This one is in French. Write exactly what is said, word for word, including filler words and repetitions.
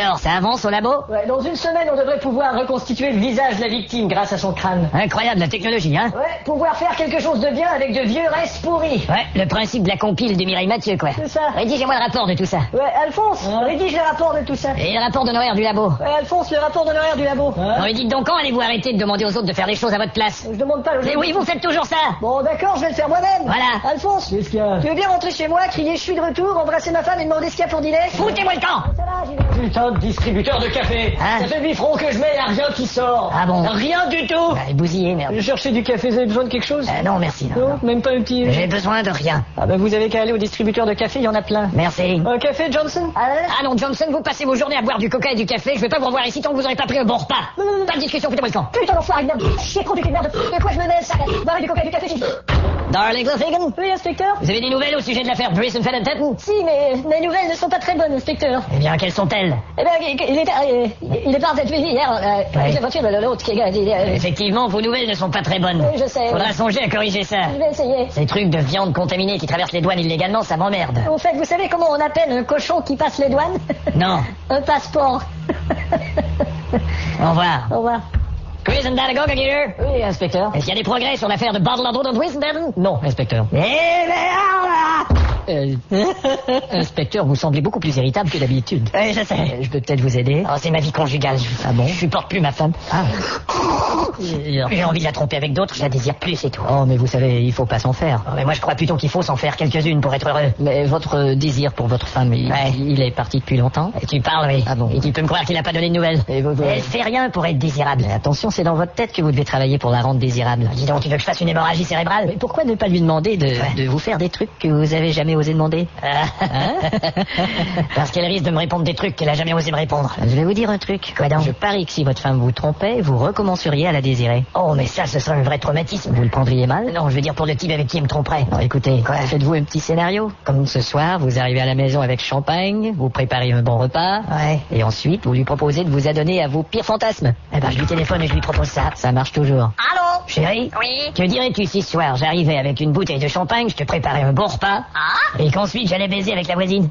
alors, ça avance au labo? Ouais, dans une semaine, on devrait pouvoir reconstituer le visage de la victime grâce à son crâne. Incroyable la technologie, hein? Ouais, pouvoir faire quelque chose de bien avec de vieux restes pourris. Ouais, le principe de la compile de Mireille Mathieu, quoi. C'est ça. Rédigez-moi le rapport de tout ça. Ouais, Alphonse, Hein? rédige le rapport de tout ça. Et le rapport d'honoraire du labo. Ouais, Alphonse, le rapport d'honoraire du labo. Non, mais dites donc, quand allez-vous arrêter de demander aux autres de faire les choses à votre place? Je demande pas le Mais oui, vous faites toujours ça. Bon, d'accord, je vais le faire moi-même. Voilà. Alphonse, Qu'est-ce qu'il y a? tu veux bien rentrer chez moi, crier je suis de retour, embrasser ma femme et demander ce qu'il y a pour dîner? Foutez-moi le camp. Ça va, j'y vais. Putain de distributeur de café. Hein? Ça fait huit francs que je mets, y'a rien qui sort. Ah bon? Rien du tout. Bah, bousillé, merde. Je cherchais du café, vous avez besoin de quelque chose? Euh, non, merci. Non, Non, non. même pas un petit... J'ai besoin de rien. Ah bah vous avez qu'à aller au distributeur de café, il y en a plein. Merci. Un café, Johnson? Ah, Ah non, Johnson, vous passez vos journées à boire du coca et du café. Je vais pas vous revoir ici tant que vous aurez pas pris un bon repas. non, non, non. Pas de discussion, foutez-moi le camp. putain d'enfoiré de merde. Chier trop du cul de merde. De quoi je me mêle, ça? Boire du coca et du café, j'ai... Darling Fagan, Oui, inspecteur? vous avez des nouvelles au sujet de l'affaire Brisson Fenton? Si, mais mes nouvelles ne sont pas très bonnes, inspecteur. Eh bien, quelles sont-elles? Eh ben, il il est, euh, il est parti hier, euh, avec la voiture de l'autre qui est... il est, euh, Effectivement, vos nouvelles ne sont pas très bonnes. Oui, je sais. Faudra songer à corriger ça. Je vais essayer. Ces trucs de viande contaminée qui traversent les douanes illégalement, ça m'emmerde. Au fait, vous savez comment on appelle un cochon qui passe les douanes? Non. Un passeport. Au revoir. Au revoir. Chris and Dalago, Gaguier? Oui, inspecteur. Est-ce qu'il y a des progrès sur l'affaire de Bottle of Old Wisden? Non, inspecteur. Eh merde! Euh, inspecteur, vous semblez beaucoup plus irritable que d'habitude. Oui, je sais. Je peux peut-être vous aider? Oh, c'est ma vie conjugale. Ah bon? Je supporte plus ma femme. Ah. J'ai envie de la tromper avec d'autres, je la désire plus, c'est tout. Oh, mais vous savez, il faut pas s'en faire. Oh, mais moi, je crois plutôt qu'il faut s'en faire quelques-unes pour être heureux. Mais votre désir pour votre femme, il, Ouais. il est parti depuis longtemps? Et tu parles, oui. Ah bon? Et tu peux me croire qu'il a pas donné de nouvelles. Et vous- vous- Elle fait rien pour être désirable. Mais attention, c'est dans votre tête que vous devez travailler pour la rendre désirable. Dis donc, tu veux que je fasse une hémorragie cérébrale? Mais pourquoi ne pas lui demander de, Ouais. de vous faire des trucs que vous avez jamais osé demander? Parce qu'elle risque de me répondre des trucs qu'elle a jamais osé me répondre. Je vais vous dire un truc. Quoi donc? Je parie que si votre femme vous trompait, vous recommenceriez à la désirer. Oh, mais ça, ce serait un vrai traumatisme. Vous le prendriez mal? Non, je veux dire pour le type avec qui il me tromperait. Non, écoutez, Quoi? faites-vous un petit scénario. Comme ce soir, vous arrivez à la maison avec champagne, vous préparez un bon repas, Ouais. et ensuite, vous lui proposez de vous adonner à vos pires fantasmes. Eh ben, je lui téléphone et je lui propose ça. Ça marche toujours. Allô? Chérie? Oui. Que dirais-tu si ce soir j'arrivais avec une bouteille de champagne, je te préparais un bon repas, Ah? et qu'ensuite j'allais baiser avec la voisine?